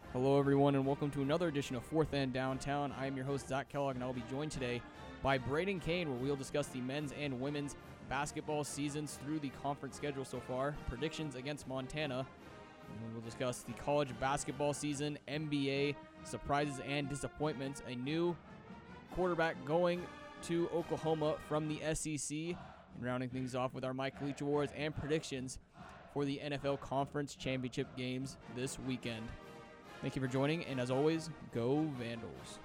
Hello, everyone, and welcome to another edition of Fourth and Downtown. I am your host, Zach Kellogg, and I'll be joined today by Braden Kane, where we'll discuss the men's and women's basketball seasons through the conference schedule so far, predictions against Montana, and we'll discuss the college basketball season, NBA, surprises and disappointments, a new quarterback going to Oklahoma from the SEC, and rounding things off with our Mike Leach Awards and predictions for the NFL Conference Championship games this weekend. Thank you for joining, and as always, go Vandals.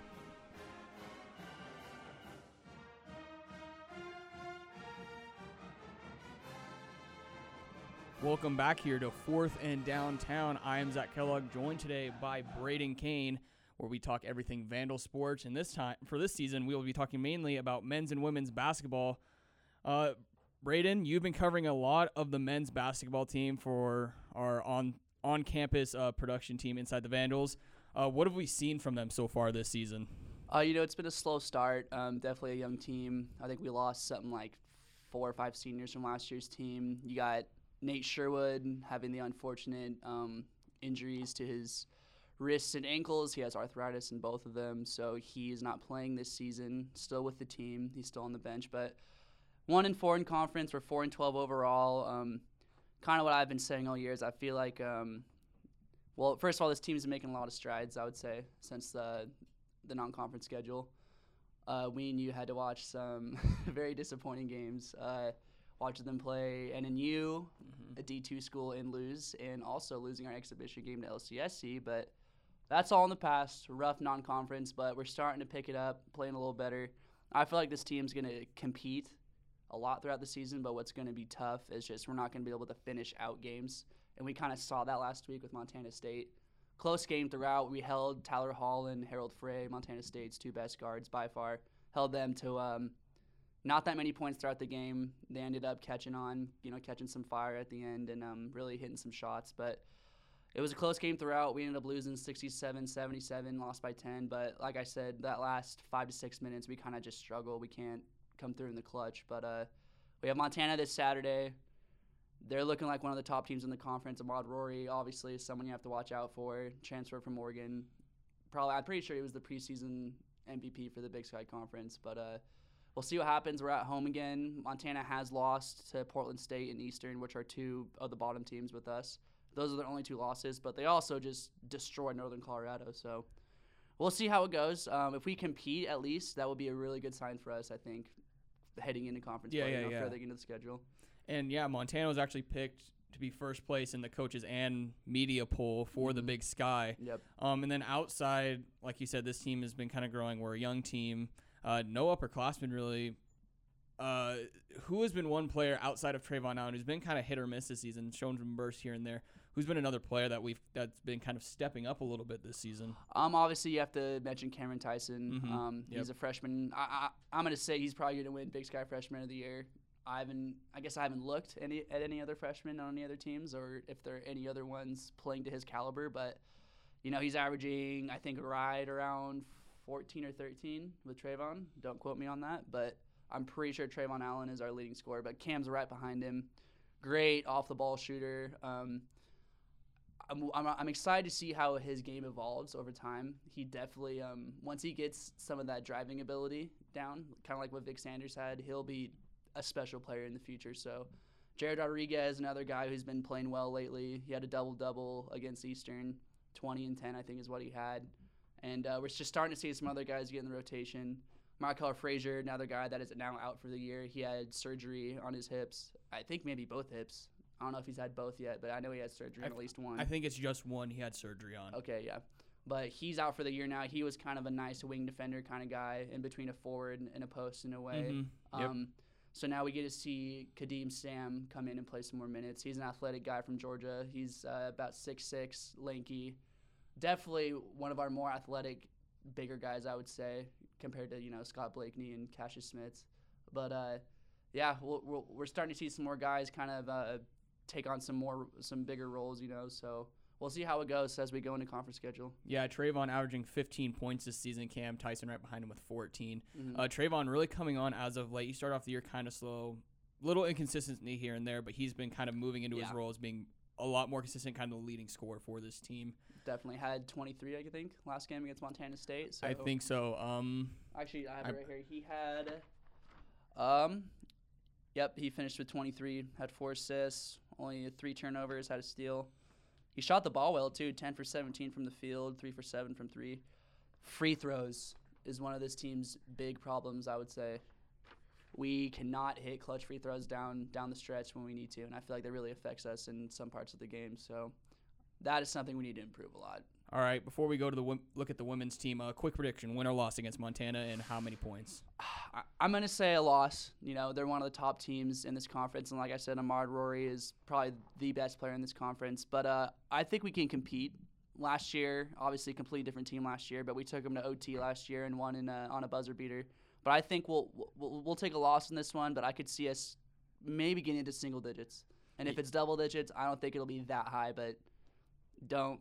Welcome back here to Fourth and Downtown. I am Zach Kellogg, joined today by Braden Kane, where we talk everything Vandal sports. And this time, for this season, we will be talking mainly about men's and women's basketball. Braden, you've been covering a lot of the men's basketball team for our on-campus production team inside the Vandals. What have we seen from them so far this season? It's been a slow start. Definitely a young team. I think we lost something like 4 or 5 seniors from last year's team. You got Nate Sherwood having the unfortunate injuries to his wrists and ankles. He has arthritis in both of them, so he is not playing this season. Still with the team. He's still on the bench, but 1-4 in conference. We're 4-12 overall. Kind of what I've been saying all year is I feel like, first of all, this team's been making a lot of strides, I would say, since the non-conference schedule. We and you had to watch some very disappointing games, watching them play NNU, a D2 school, and lose, and also losing our exhibition game to LCSC. But that's all in the past. Rough non-conference, but we're starting to pick it up, playing a little better. I feel like this team's going to compete a lot throughout the season, but what's going to be tough is just we're not going to be able to finish out games, and we kind of saw that last week with Montana State. Close game throughout. We held Tyler Hall and Harold Frey, Montana State's 2 best guards by far, held them to not that many points throughout the game. They ended up catching some fire at the end and really hitting some shots, but it was a close game throughout. We ended up losing 67-77, lost by 10, but like I said, that last 5 to 6 minutes, we kind of just struggle. We can't come through in the clutch, but we have Montana this Saturday. They're looking like one of the top teams in the conference. Ahmad Rory, obviously, is someone you have to watch out for. Transfer from Oregon. I'm pretty sure he was the preseason MVP for the Big Sky Conference, but we'll see what happens. We're at home again. Montana has lost to Portland State and Eastern, which are 2 of the bottom teams with us. Those are their only 2 losses, but they also just destroyed Northern Colorado, so we'll see how it goes. If we compete, at least, that would be a really good sign for us, I think, heading into conference play, further into the schedule. And, Montana was actually picked to be first place in the coaches and media poll for the Big Sky. Yep. And then outside, like you said, this team has been kind of growing. We're a young team. No upperclassmen really. Who has been one player outside of Trayvon Allen who's been kind of hit or miss this season, shown some bursts here and there? Who's been another player that's been kind of stepping up a little bit this season? Obviously, you have to mention Cameron Tyson. He's a freshman. I'm going to say he's probably going to win Big Sky Freshman of the Year. I guess I haven't looked at any other freshmen on any other teams or if there are any other ones playing to his caliber. But, he's averaging, I think, right around 14 or 13 with Trayvon. Don't quote me on that. But I'm pretty sure Trayvon Allen is our leading scorer. But Cam's right behind him. Great off-the-ball shooter. I'm excited to see how his game evolves over time. He definitely, once he gets some of that driving ability down, kind of like what Vic Sanders had, he'll be a special player in the future. So Jared Rodriguez, another guy who's been playing well lately. He had a double-double against Eastern, 20 and 10 I think is what he had. And we're just starting to see some other guys get in the rotation. Markel Frazier, another guy that is now out for the year. He had surgery on his hips. I think maybe both hips. I don't know if he's had both yet, but I know he had surgery on at least one. I think it's just one he had surgery on. Okay, yeah. But he's out for the year now. He was kind of a nice wing defender kind of guy in between a forward and a post in a way. Yep. So now we get to see Kadeem Sam come in and play some more minutes. He's an athletic guy from Georgia. He's about 6'6", lanky. Definitely one of our more athletic, bigger guys, I would say, compared to Scott Blakeney and Cassius Smits. But we're starting to see some more guys kind of take on some bigger roles, So we'll see how it goes as we go into conference schedule. Yeah, Trayvon averaging 15 points this season. Cam Tyson right behind him with 14. Trayvon really coming on as of late. He started off the year kind of slow, little inconsistency here and there, but he's been kind of moving into his role as being a lot more consistent, kind of the leading scorer for this team. Definitely had 23, I think, last game against Montana State. So I think so. Actually, I have it right here. He had, he finished with 23, had 4 assists, only 3 turnovers, had a steal. He shot the ball well, too, 10 for 17 from the field, 3 for 7 from 3. Free throws is one of this team's big problems, I would say. We cannot hit clutch free throws down the stretch when we need to, and I feel like that really affects us in some parts of the game. So that is something we need to improve a lot. All right, before we go to look at the women's team, a quick prediction: win or loss against Montana, and how many points? I'm going to say a loss. You know, they're one of the top teams in this conference, and like I said, Ahmad Rory is probably the best player in this conference. But I think we can compete. Last year, obviously a completely different team last year, but we took them to OT last year and won on a buzzer beater. But I think we'll take a loss in this one, but I could see us maybe getting into single digits. And if it's double digits, I don't think it'll be that high, but don't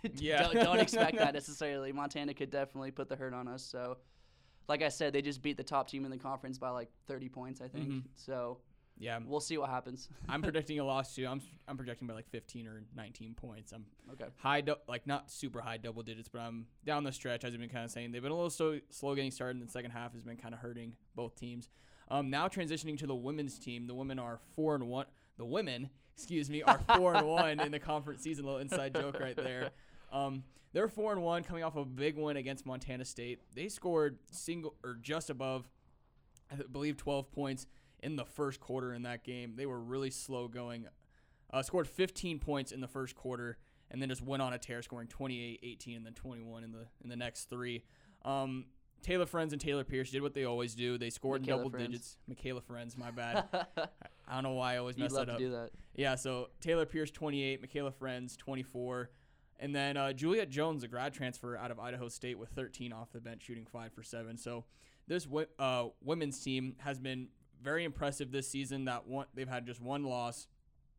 expect that necessarily. Montana could definitely put the hurt on us. So, like I said, they just beat the top team in the conference by like 30 points, I think. Mm-hmm. So, yeah, we'll see what happens. I'm predicting a loss too. I'm projecting by like 15 or 19 points. I'm okay. Not super high double digits, but I'm down the stretch. As I've been kind of saying, they've been a little slow getting started. In the second half has been kind of hurting both teams. Now transitioning to the women's team, the women are 4-1. The women, are 4-1 in the conference season. A little inside joke right there. They're 4-1, coming off a big win against Montana State. They scored just above, I believe, 12 points in the first quarter in that game. They were really slow going. Scored 15 points in the first quarter, and then just went on a tear, scoring 28, 18, and then 21 in the next 3. Taylor Friends and Taylor Pierce did what they always do. They scored in double digits. Michaela Friends, my bad. I don't know why I always mess that up. You'd love to do that. Yeah, so Taylor Pierce, 28, Michaela Friends, 24. And then Juliet Jones, a grad transfer out of Idaho State with 13 off the bench, shooting 5 for 7. So this women's team has been very impressive this season. They've had just one loss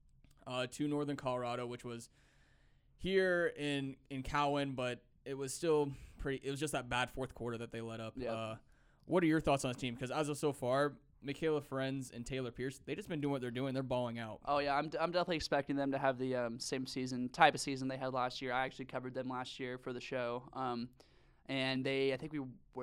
to Northern Colorado, which was here in Cowan, but it was still it was just that bad fourth quarter that they let up. Yep. What are your thoughts on this team? Because as of so far, Michaela Friends and Taylor Pierce, they just been doing what they're doing. They're balling out. Oh yeah, I'm definitely expecting them to have the same type of season they had last year. I actually covered them last year for the show. And I think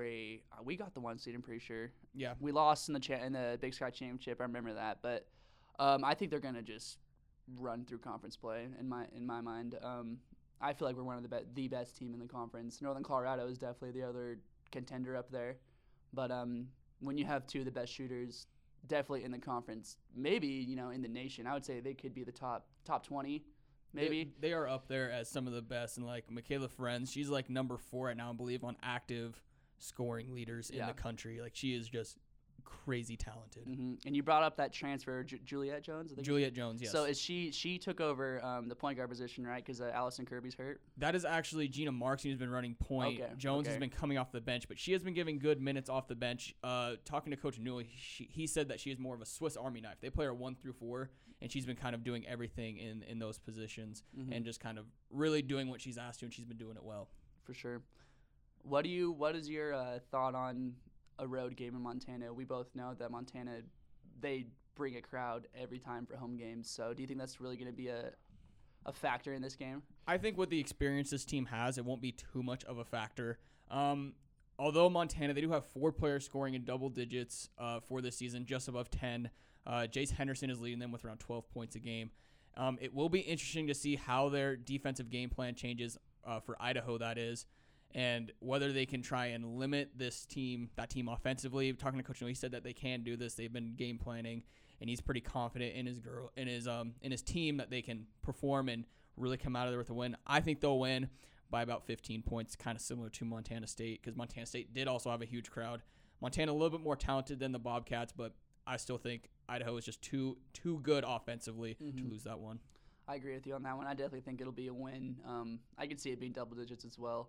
we got the 1 seed. I'm pretty sure. Yeah. We lost in the Big Sky Championship. I remember that, but I think they're gonna just run through conference play in my mind. I feel like we're one of the best team in the conference. Northern Colorado is definitely the other contender up there, but when you have 2 of the best shooters, definitely in the conference, maybe in the nation, I would say they could be the top 20. Maybe they are up there as some of the best, and like Michaela Friends, she's like number 4 right now, I believe, on active scoring leaders in the country. Like she is just crazy talented. Mm-hmm. And you brought up that transfer, Juliet Jones. I think Juliet Jones, yes. So is she took over the point guard position, right? Because Allison Kirby's hurt. That is actually Gina Marks, who's been running point. Okay. Jones has been coming off the bench, but she has been giving good minutes off the bench. Talking to Coach Newell, he said that she is more of a Swiss Army knife. They play her 1 through 4, and she's been kind of doing everything in those positions and just kind of really doing what she's asked to, and she's been doing it well. For sure. What is your thought on a road game in Montana? We both know that Montana, they bring a crowd every time for home games. So do you think that's really going to be a factor in this game? I think with the experience this team has, it won't be too much of a factor. Although Montana, they do have 4 players scoring in double digits for this season, just above 10. Jace Henderson is leading them with around 12 points a game. It will be interesting to see how their defensive game plan changes for Idaho, that is, and whether they can try and limit that team offensively. Talking to Coach Noe, he said that they can do this. They've been game planning, and he's pretty confident in his team that they can perform and really come out of there with a win. I think they'll win by about 15 points, kind of similar to Montana State, because Montana State did also have a huge crowd. Montana a little bit more talented than the Bobcats, but I still think Idaho is just too good offensively to lose that one. I agree with you on that one. I definitely think it'll be a win. I could see it being double digits as well.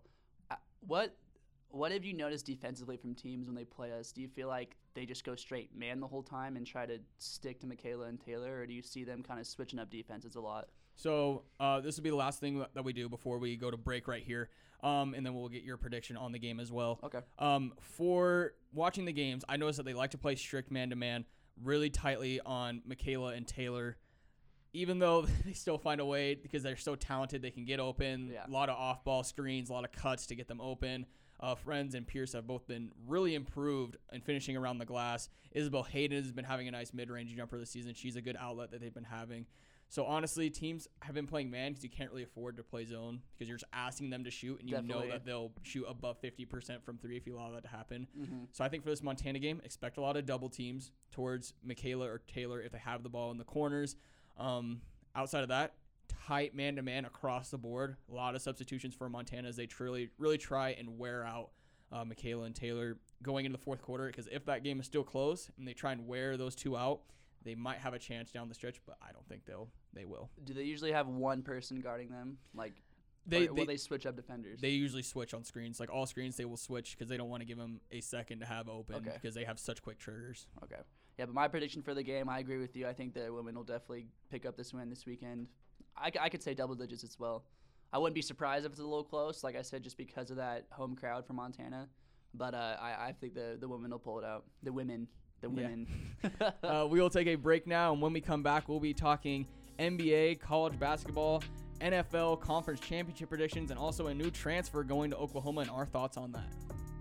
What have you noticed defensively from teams when they play us? Do you feel like they just go straight man the whole time and try to stick to Michaela and Taylor, or do you see them kind of switching up defenses a lot? So this will be the last thing that we do before we go to break right here, and then we'll get your prediction on the game as well. Okay. For watching the games, I noticed that they like to play strict man-to-man really tightly on Michaela and Taylor. even though they still find a way because they're so talented, they can get open. Yeah. A lot of off-ball screens, a lot of cuts to get them open. Friends and Pierce have both been really improved in finishing around the glass. Isabel Hayden has been having a nice mid-range jumper this season. She's a good outlet that they've been having. So, honestly, teams have been playing man because you can't really afford to play zone because you're just asking them to shoot, and you know that they'll shoot above 50% from three if you allow that to happen. Mm-hmm. So, I think for this Montana game, expect a lot of double teams towards Michaela or Taylor if they have the ball in the corners. Outside of that, tight man-to-man across the board. A lot of substitutions for Montana as they really try and wear out Michaela and Taylor going into the fourth quarter because if that game is still close and they try and wear those two out, they might have a chance down the stretch, but I don't think they will. Do they usually have one person guarding them? Like, will they switch up defenders? They usually switch on screens. Like all screens, they will switch because they don't want to give them a second to have open because they have such quick triggers. Okay. Yeah, but my prediction for the game, I agree with you. I think the women will definitely pick up this win this weekend. I could say double digits as well. I wouldn't be surprised if it's a little close, like I said, just because of that home crowd from Montana. But I think the women will pull it out. The women. We will take a break now, and when we come back, we'll be talking NBA, college basketball, NFL conference championship predictions, and also a new transfer going to Oklahoma and our thoughts on that.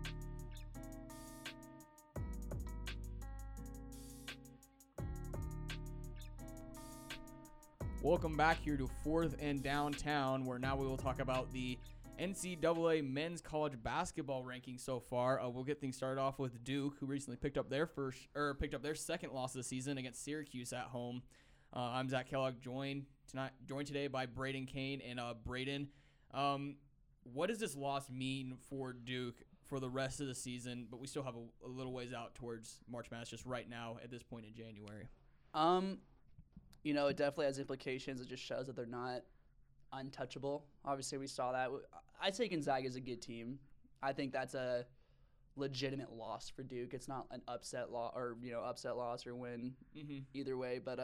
Welcome back here to Fourth and Downtown, where now we will talk about the NCAA men's college basketball ranking so far. We'll get things started off with Duke, who recently picked up their second loss of the season against Syracuse at home. I'm Zach Kellogg, joined today by Braden Kane and Braden. What does this loss mean for Duke for the rest of the season? But we still have a little ways out towards March Madness just right now at this point in January. It definitely has implications. It just shows that they're not untouchable. Obviously, we saw that. I'd say Gonzaga is a good team. I think that's a legitimate loss for Duke. It's not an upset loss or win either way. But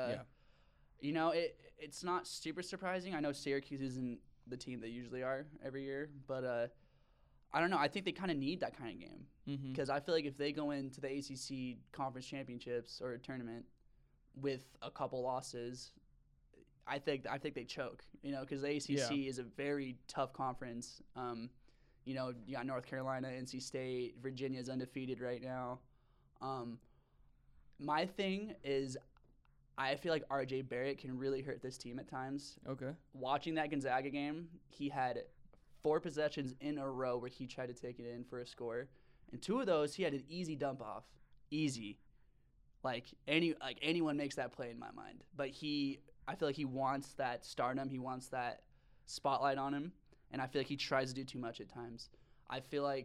it's not super surprising. I know Syracuse isn't the team they usually are every year, but I don't know. I think they kind of need that kind of game because I feel like if they go into the ACC conference championships or a tournament with a couple losses, I think they choke, because the ACC is a very tough conference. You got North Carolina, NC State, Virginia's undefeated right now. My thing is I feel like RJ Barrett can really hurt this team at times. Okay. Watching that Gonzaga game, he had 4 possessions in a row where he tried to take it in for a score. And 2 of those, he had an easy dump off. Easy. Anyone makes that play in my mind. But I feel like he wants that stardom. He wants that spotlight on him. And I feel like he tries to do too much at times. I feel like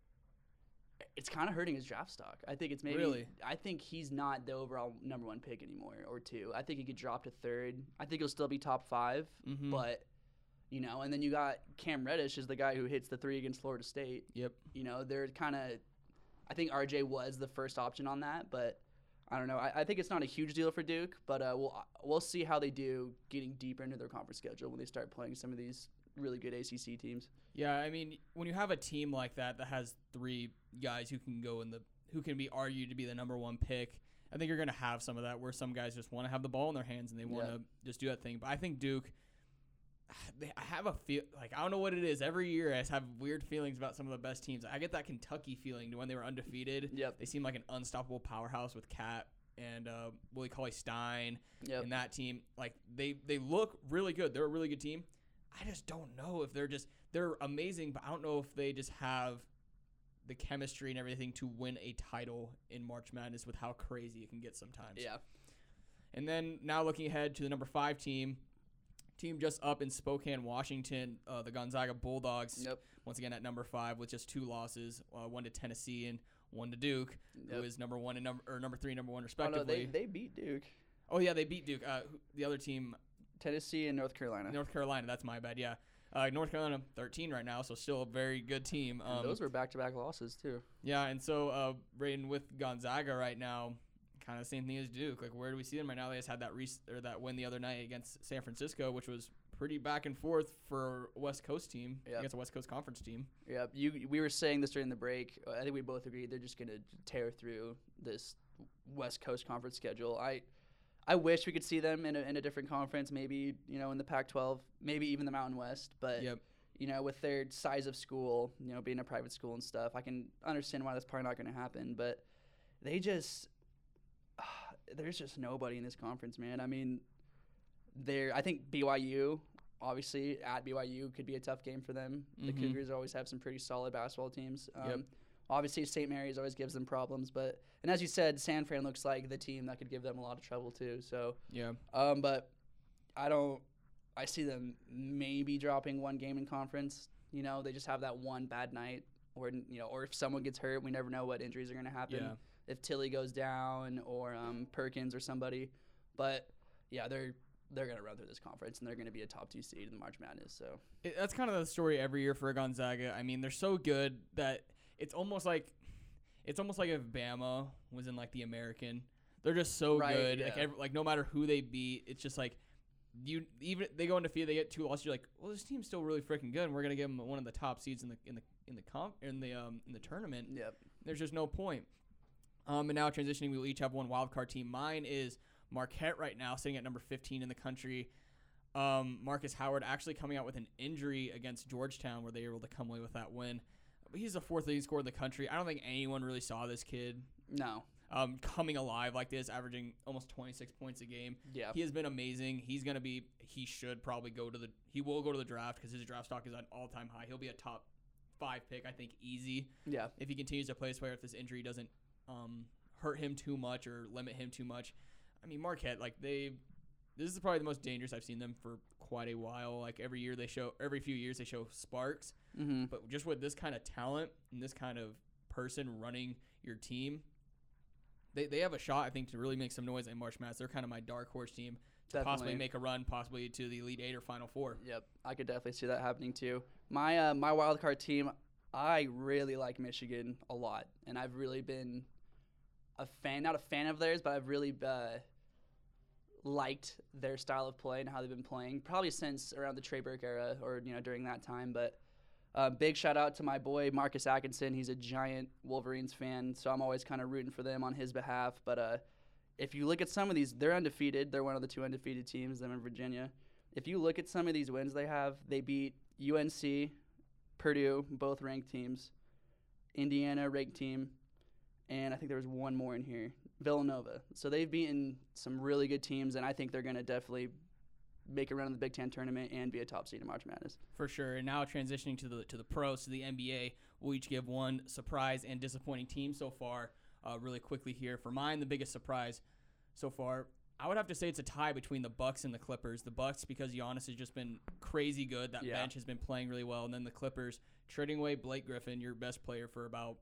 it's kind of hurting his draft stock. I think it's maybe. Really? I think he's not the overall number 1 pick anymore or 2. I think he could drop to 3rd. I think he'll still be top 5. But, and then you got Cam Reddish is the guy who hits the 3 against Florida State. Yep. They're kind of. I think RJ was the first option on that, but. I don't know. I think it's not a huge deal for Duke, but we'll see how they do getting deeper into their conference schedule when they start playing some of these really good ACC teams. Yeah, I mean, when you have a team like that has 3 guys who can be argued to be the number 1 pick, I think you're going to have some of that where some guys just want to have the ball in their hands and they want to just do that thing. But I think Duke, I have a feel I don't know what it is. Every year I just have weird feelings about some of the best teams. I get that Kentucky feeling when they were undefeated. Yep. They seem like an unstoppable powerhouse with Cat and Willie Cauley-Stein and that team. Like they look really good. They're a really good team. I just don't know if they're amazing, but I don't know if they just have the chemistry and everything to win a title in March Madness with how crazy it can get sometimes. Yeah. And then now looking ahead to the number 5 team just up in Spokane, Washington, the Gonzaga Bulldogs. Yep. Once again at number 5 with just 2 losses, 1 to Tennessee and 1 to Duke, who is number 1 and number 3, number 1 respectively. Oh, no, they beat Duke. Oh yeah, they beat Duke. The other team, Tennessee and North Carolina. North Carolina, that's my bad. Yeah, North Carolina 13 right now, so still a very good team. And those were back-to-back losses too. Yeah, and so Braden with Gonzaga right now. Kind of the same thing as Duke. Like, where do we see them right now? They just had that win the other night against San Francisco, which was pretty back and forth for a West Coast team against a West Coast Conference team. Yeah, we were saying this during the break. I think we both agreed they're just going to tear through this West Coast Conference schedule. I wish we could see them in a different conference, maybe, in the Pac-12, maybe even the Mountain West. But, Yep. With their size of school, being a private school and stuff, I can understand why that's probably not going to happen. But they just there's just nobody in this conference, man. I mean, I think BYU, obviously, at BYU could be a tough game for them. The Cougars always have some pretty solid basketball teams. Yep. Obviously, St. Mary's always gives them problems, and as you said, San Fran looks like the team that could give them a lot of trouble too. So Yeah. but I see them maybe dropping one game in conference. They just have that one bad night, or if someone gets hurt, we never know what injuries are going to happen. Yeah. If Tilly goes down or Perkins or somebody, but yeah, they're going to run through this conference and they're going to be a top 2 seed in the March Madness. So That's kind of the story every year for Gonzaga. I mean, they're so good that it's almost like if Bama was in like the American. They're just so good. Yeah. Like no matter who they beat, it's just like even they go undefeated, they get 2 losses. You're like, well, this team's still really freaking good, and we're gonna give them one of the top seeds in the tournament. Yep. There's just no point. And now transitioning, we will each have one wild card team. Mine is Marquette right now, sitting at number 15 in the country. Marcus Howard actually coming out with an injury against Georgetown, where they were able to come away with that win. He's the 4th leading scorer in the country. I don't think anyone really saw this kid coming alive like this, averaging almost 26 points a game. Yeah. He has been amazing. He should probably go to the draft because his draft stock is at an all-time high. He'll be a top 5 pick, I think, easy. Yeah. If he continues to play this way, or if this injury doesn't hurt him too much or limit him too much. I mean, Marquette, this is probably the most dangerous I've seen them for quite a while. Like every few years they show sparks. Mm-hmm. But just with this kind of talent and this kind of person running your team, they have a shot, I think, to really make some noise in March Madness. They're kind of my dark horse team to possibly make a run, possibly to the Elite 8 or Final 4. Yep, I could definitely see that happening too. My wild card team, I really like Michigan a lot, and I've really been not a fan of theirs, but I've really liked their style of play and how they've been playing, probably since around the Trey Burke era or during that time. But big shout out to my boy Marcus Atkinson. He's a giant Wolverines fan, so I'm always kind of rooting for them on his behalf. But if you look at some of these, they're undefeated. They're one of the 2 undefeated teams, them in Virginia. If you look at some of these wins they have, they beat UNC, Purdue, both ranked teams, Indiana, ranked team, and I think there was one more in here, Villanova. So they've beaten some really good teams, and I think they're going to definitely make a run in the Big Ten tournament and be a top seed in March Madness. For sure. And now transitioning to the pros, to the NBA, we'll each give one surprise and disappointing team so far. Really quickly here, for mine, the biggest surprise so far, I would have to say it's a tie between the Bucks and the Clippers. The Bucks because Giannis has just been crazy good. That bench has been playing really well, and then the Clippers trading away Blake Griffin, your best player for about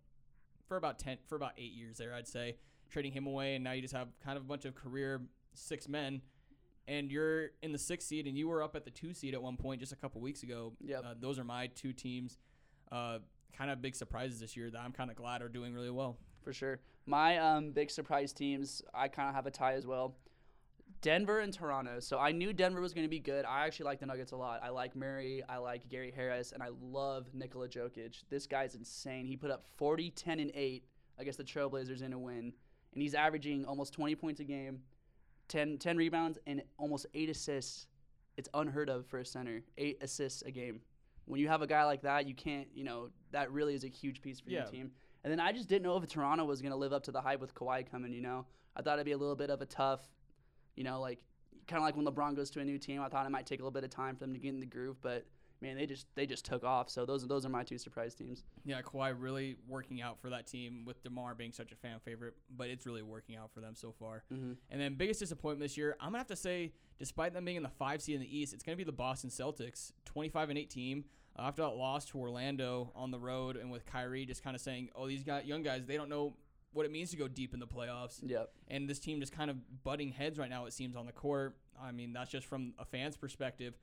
8 years there, I'd say, trading him away, and now you just have kind of a bunch of career 6 men. And you're in the 6th seed, and you were up at the 2 seed at one point just a couple weeks ago. Yep. Those are my 2 teams. Kind of big surprises this year that I'm kind of glad are doing really well. For sure. My big surprise teams, I kind of have a tie as well. Denver and Toronto. So I knew Denver was going to be good. I actually like the Nuggets a lot. I like Murray. I like Gary Harris. And I love Nikola Jokic. This guy's insane. He put up 40, 10, and 8 against the Trailblazers in a win. And he's averaging almost 20 points a game. 10 rebounds, and almost 8 assists. It's unheard of for a center. 8 assists a game. When you have a guy like that, you can't, that really is a huge piece for your team. And then I just didn't know if Toronto was going to live up to the hype with Kawhi coming, I thought it'd be a little bit of a tough, kind of like when LeBron goes to a new team. I thought it might take a little bit of time for them to get in the groove, but man, they just took off. So those are my 2 surprise teams. Yeah, Kawhi really working out for that team with DeMar being such a fan favorite, but it's really working out for them so far. Mm-hmm. And then biggest disappointment this year, I'm going to have to say, despite them being in the 5 seed in the East, it's going to be the Boston Celtics, 25-8 team. After that loss to Orlando on the road and with Kyrie just kind of saying, oh, these young guys, they don't know what it means to go deep in the playoffs. Yep. And this team just kind of butting heads right now, it seems, on the court. I mean, that's just from a fan's perspective.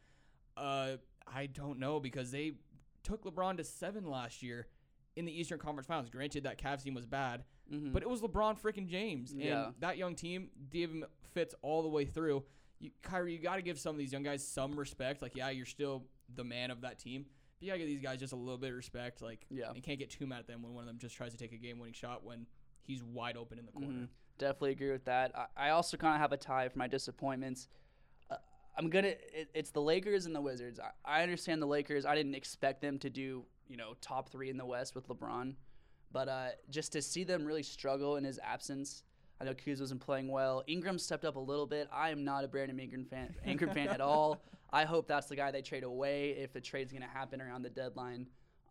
I don't know, because they took LeBron to 7 last year in the Eastern Conference Finals. Granted, that Cavs team was bad, but it was LeBron freaking James. And that young team gave him fits all the way through. Kyrie, you got to give some of these young guys some respect. Like, yeah, you're still the man of that team. But you got to give these guys just a little bit of respect. Like, you can't get too mad at them when one of them just tries to take a game-winning shot when he's wide open in the corner. Definitely agree with that. I also kind of have a tie for my disappointments. It's the Lakers and the Wizards. I understand the Lakers. I didn't expect them to do, top 3 in the West with LeBron. But just to see them really struggle in his absence. I know Kuz wasn't playing well. Ingram stepped up a little bit. I am not a Brandon Ingram fan at all. I hope that's the guy they trade away if the trade's going to happen around the deadline.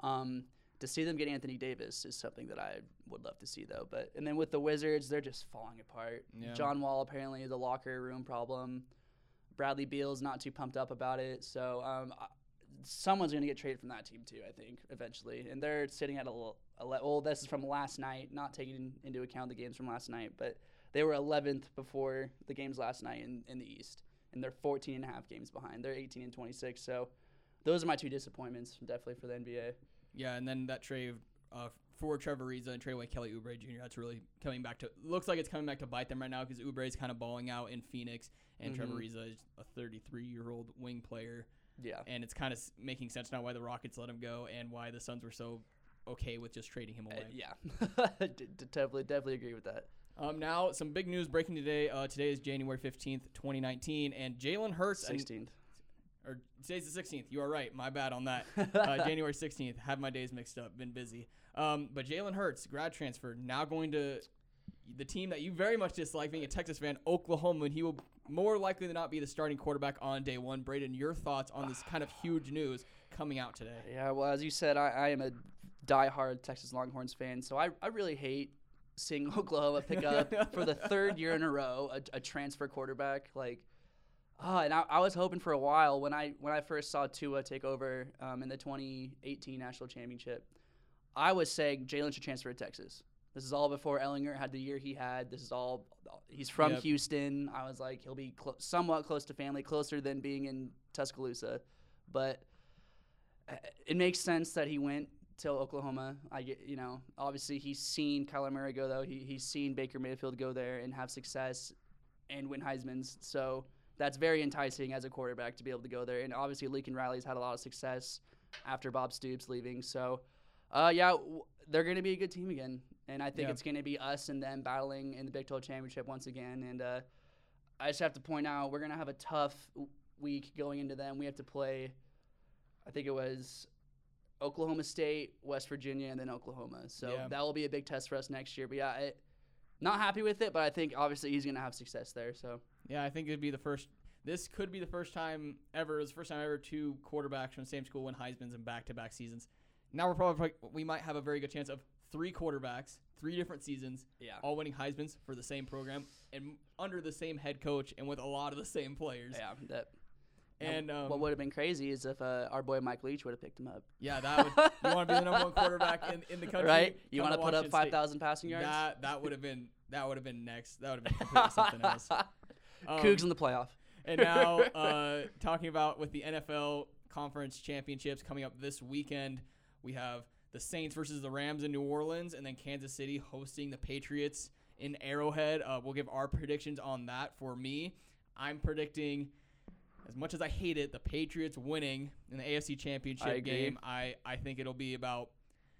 To see them get Anthony Davis is something that I would love to see, though. And then with the Wizards, they're just falling apart. Yeah. John Wall apparently is a locker room problem. Bradley Beal's not too pumped up about it. So someone's going to get traded from that team, too, I think, eventually. And they're sitting at this is from last night, not taking into account the games from last night. But they were 11th before the games last night in the East. And they're 14 and a half games behind. They're 18 and 26. So those are my 2 disappointments, definitely, for the NBA. Yeah, and then that trade for Trevor Ariza and trade away Kelly Oubre Jr., that's really coming back to – looks like it's coming back to bite them right now because Oubre is kind of balling out in Phoenix, and Trevor Ariza is a 33-year-old wing player. Yeah. And it's kind of making sense now why the Rockets let him go and why the Suns were so okay with just trading him away. Yeah. Definitely agree with that. Now, some big news breaking today. Today is January 15th, 2019, and Jalen Hurts – 16th. Or today's the 16th. You are right. My bad on that. January 16th. Have my days mixed up. Been busy. But Jalen Hurts, grad transfer, now going to the team that you very much dislike, being a Texas fan, Oklahoma, and he will more likely than not be the starting quarterback on day one. Braden, your thoughts on this kind of huge news coming out today? Yeah, well, as you said, I am a diehard Texas Longhorns fan, so I really hate seeing Oklahoma pick up for the 3rd year in a row a transfer quarterback. And I was hoping for a while when I first saw Tua take over in the 2018 National Championship, I was saying Jalen should transfer to Texas. This is all before Ellinger had the year he had. He's from Houston. I was like, he'll be somewhat close to family, closer than being in Tuscaloosa. But it makes sense that he went to Oklahoma. Obviously he's seen Kyler Murray go, though. He's seen Baker Mayfield go there and have success and win Heismans. So that's very enticing as a quarterback to be able to go there. And obviously Lincoln Riley's had a lot of success after Bob Stoops leaving. So, they're going to be a good team again. And I think it's going to be us and them battling in the Big 12 Championship once again. And I just have to point out, we're going to have a tough week going into them. We have to play, I think it was Oklahoma State, West Virginia, and then Oklahoma. So that will be a big test for us next year. But, not happy with it, but I think obviously he's going to have success there. So yeah, I think it'd be the first. This could be the first time ever. It's the first time ever 2 quarterbacks from the same school win Heisman's in back-to-back seasons. Now we might have a very good chance of 3 quarterbacks, 3 different seasons, all winning Heisman's for the same program and under the same head coach and with a lot of the same players. Yeah, And what would have been crazy is if our boy Mike Leach would have picked him up. Yeah, that would. You want to be the number 1 quarterback in the country, right? You want to put up 5,000 passing yards? That would have been next. That would have been completely something else. Cougs in the playoff. And now talking about with the NFL Conference Championships coming up this weekend, we have the Saints versus the Rams in New Orleans, and then Kansas City hosting the Patriots in Arrowhead. We'll give our predictions on that. For me, I'm predicting, as much as I hate it, the Patriots winning in the AFC Championship game. I think it'll be about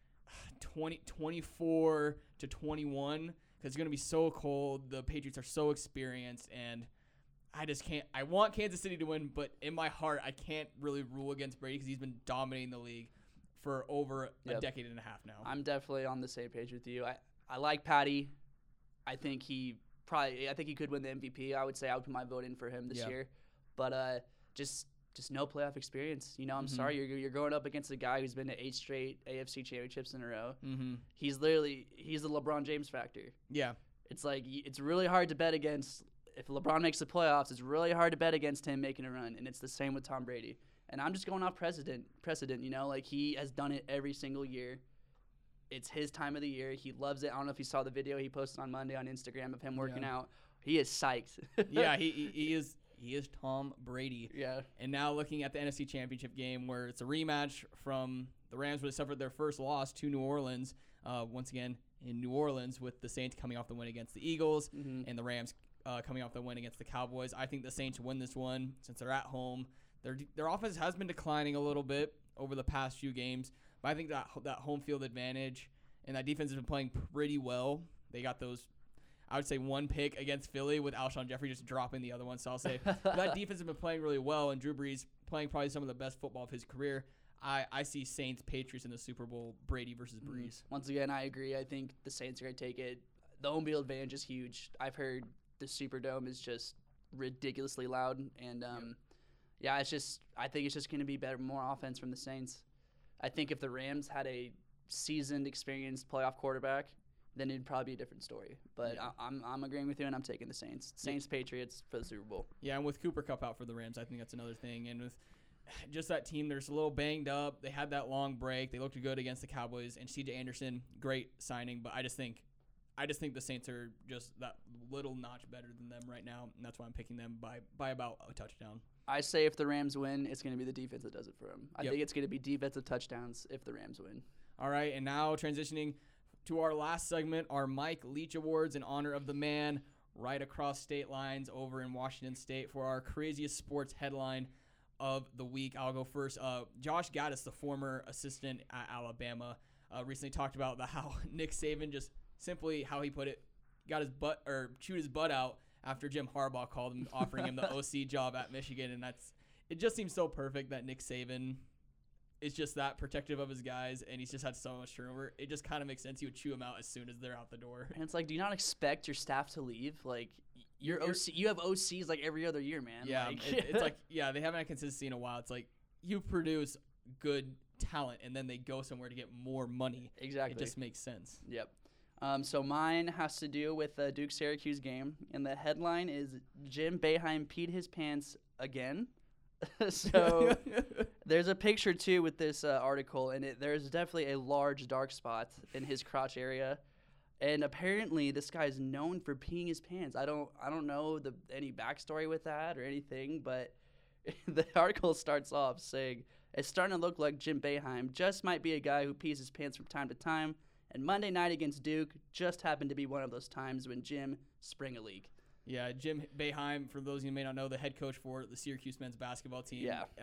24-21 because it's going to be so cold. The Patriots are so experienced, and I just can't. I want Kansas City to win, but in my heart, I can't really rule against Brady because he's been dominating the league for over a decade and a half now. I'm definitely on the same page with you. I like Patty. I think he could win the MVP. I would say I would put my vote in for him this year. But just no playoff experience. I'm sorry, you're going up against a guy who's been to 8 straight AFC championships in a row. Mm-hmm. He's the LeBron James factor. Yeah. It's like it's really hard to bet against. If LeBron makes the playoffs, it's really hard to bet against him making a run, and it's the same with Tom Brady. And I'm just going off precedent. He has done it every single year. It's his time of the year. He loves it. I don't know if you saw the video he posted on Monday on Instagram of him working out. He is psyched. Yeah, he is Tom Brady. Yeah. And now looking at the NFC Championship game where it's a rematch from the Rams, where they suffered their first loss to New Orleans. Once again in New Orleans with the Saints coming off the win against the Eagles and the Rams coming off the win against the Cowboys. I think the Saints win this one since they're at home. Their offense has been declining a little bit over the past few games, but I think that home field advantage and that defense has been playing pretty well. They got those. I would say one pick against Philly with Alshon Jeffrey just dropping the other one. So I'll say that defense has been playing really well, and Drew Brees playing probably some of the best football of his career. I see Saints Patriots in the Super Bowl, Brady versus Brees. Once again, I agree. I think the Saints are going to take it. The home field advantage is huge. I've heard the Superdome is just ridiculously loud, and I think it's just going to be better, more offense from the Saints. I think if the Rams had a seasoned, experienced playoff quarterback, then it'd probably be a different story. But I'm agreeing with you, and I'm taking the Saints. Patriots for the Super Bowl. Yeah, and with Cooper Kupp out for the Rams, I think that's another thing. And with just that team, they're just a little banged up. They had that long break. They looked good against the Cowboys. And C.J. Anderson, great signing. But I just think the Saints are just that little notch better than them right now, and that's why I'm picking them by about a touchdown. I say if the Rams win, it's going to be the defense that does it for them. I think it's going to be defensive touchdowns if the Rams win. All right, and now transitioning to our last segment, our Mike Leach Awards in honor of the man right across state lines over in Washington State for our craziest sports headline of the week. I'll go first. Josh Gattis, the former assistant at Alabama, recently talked about how Nick Saban just simply, how he put it, got his butt or chewed his butt out after Jim Harbaugh called him, offering him the OC job at Michigan, and it just seems so perfect that Nick Saban is just that protective of his guys, and he's just had so much turnover. It just kind of makes sense. You would chew them out as soon as they're out the door. And it's like, do you not expect your staff to leave? Like, you have OCs like every other year, man. Yeah, like, it's like, yeah, they haven't had consistency in a while. It's like you produce good talent, and then they go somewhere to get more money. Exactly. It just makes sense. Yep. So mine has to do with the Duke-Syracuse game, and the headline is Jim Boeheim peed his pants again. So there's a picture, too, with this article, and there's definitely a large dark spot in his crotch area. And apparently this guy is known for peeing his pants. I don't know any backstory with that or anything, but the article starts off saying, it's starting to look like Jim Boeheim just might be a guy who pees his pants from time to time, and Monday night against Duke just happened to be one of those times when Jim sprang a leak. Yeah, Jim Boeheim, for those of you who may not know, the head coach for the Syracuse men's basketball team.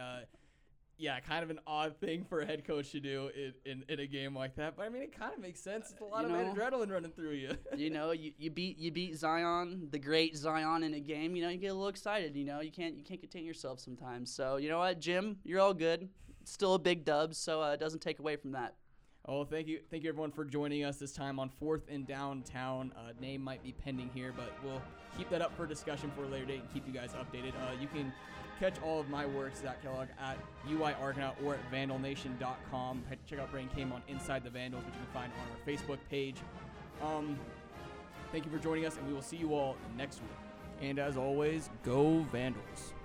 Yeah. Kind of an odd thing for a head coach to do in a game like that. But, I mean, it kind of makes sense. It's a lot of adrenaline running through you. You beat Zion, the great Zion, in a game. You get a little excited. You can't contain yourself sometimes. So, you know what, Jim? You're all good. It's still a big dub, so it doesn't take away from that. Oh, thank you everyone for joining us this time on 4th and Downtown. Name might be pending here, but we'll keep that up for discussion for a later date and keep you guys updated. You can catch all of my works, Zach Kellogg, at UI Argonaut or at vandalnation.com. Check out Brain Came on Inside the Vandals, which you can find on our Facebook page. Thank you for joining us, and we will see you all next week. And as always, go Vandals.